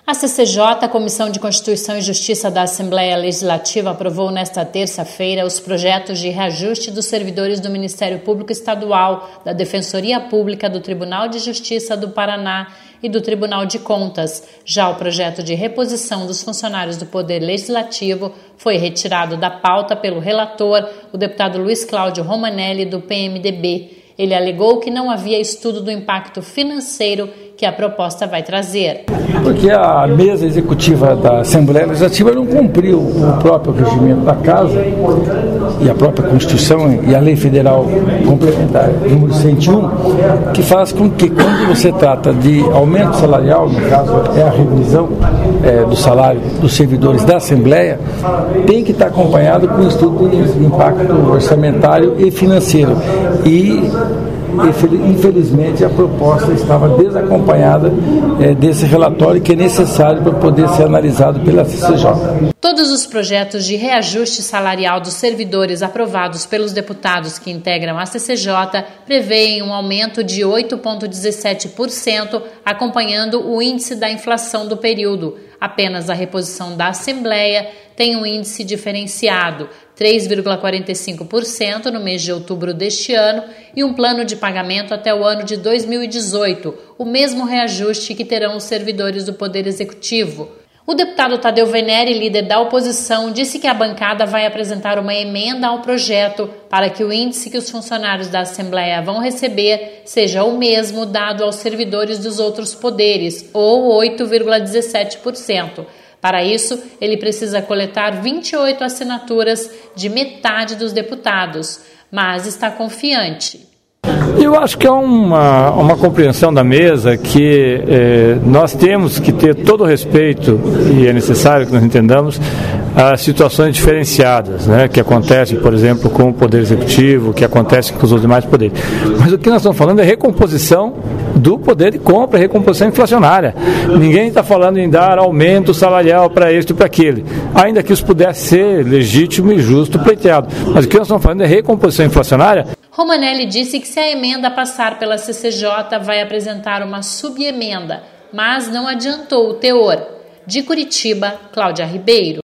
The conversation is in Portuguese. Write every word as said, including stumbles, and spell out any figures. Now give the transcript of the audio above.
A C C J, a Comissão de Constituição e Justiça da Assembleia Legislativa, aprovou nesta terça-feira os projetos de reajuste dos servidores do Ministério Público Estadual, da Defensoria Pública, do Tribunal de Justiça do Paraná e do Tribunal de Contas. Já o projeto de reposição dos funcionários do Poder Legislativo foi retirado da pauta pelo relator, o deputado Luiz Cláudio Romanelli, do P M D B. Ele alegou que não havia estudo do impacto financeiro que a proposta vai trazer. Porque a mesa executiva da Assembleia Legislativa não cumpriu o próprio regimento da Casa e a própria Constituição e a Lei Federal Complementar número cento e um, que faz com que quando você trata de aumento salarial, no caso é a revisão é, do salário dos servidores da Assembleia, tem que estar acompanhado com um estudo de impacto orçamentário e financeiro. E infelizmente a proposta estava desacompanhada é, desse relatório que é necessário para poder ser analisado pela C C J. Todos os projetos de reajuste salarial dos servidores aprovados pelos deputados que integram a C C J prevêem um aumento de oito vírgula dezessete por cento, acompanhando o índice da inflação do período. Apenas a reposição da Assembleia tem um índice diferenciado, três vírgula quarenta e cinco por cento no mês de outubro deste ano e um plano de pagamento até o ano de dois mil e dezoito, o mesmo reajuste que terão os servidores do Poder Executivo. O deputado Tadeu Venere, líder da oposição, disse que a bancada vai apresentar uma emenda ao projeto para que o índice que os funcionários da Assembleia vão receber seja o mesmo dado aos servidores dos outros poderes, ou oito vírgula dezessete por cento. Para isso, ele precisa coletar vinte e oito assinaturas de metade dos deputados, mas está confiante. Eu acho que é uma, uma compreensão da mesa que eh, nós temos que ter todo o respeito, e é necessário que nós entendamos, as situações diferenciadas, né, que acontecem, por exemplo, com o Poder Executivo, que acontecem com os demais poderes. Mas o que nós estamos falando é recomposição do poder de compra, recomposição inflacionária. Ninguém está falando em dar aumento salarial para este e para aquele, ainda que isso pudesse ser legítimo e justo pleiteado. Mas o que nós estamos falando é recomposição inflacionária. Romanelli disse que se a emenda passar pela C C J vai apresentar uma subemenda, mas não adiantou o teor. De Curitiba, Cláudia Ribeiro.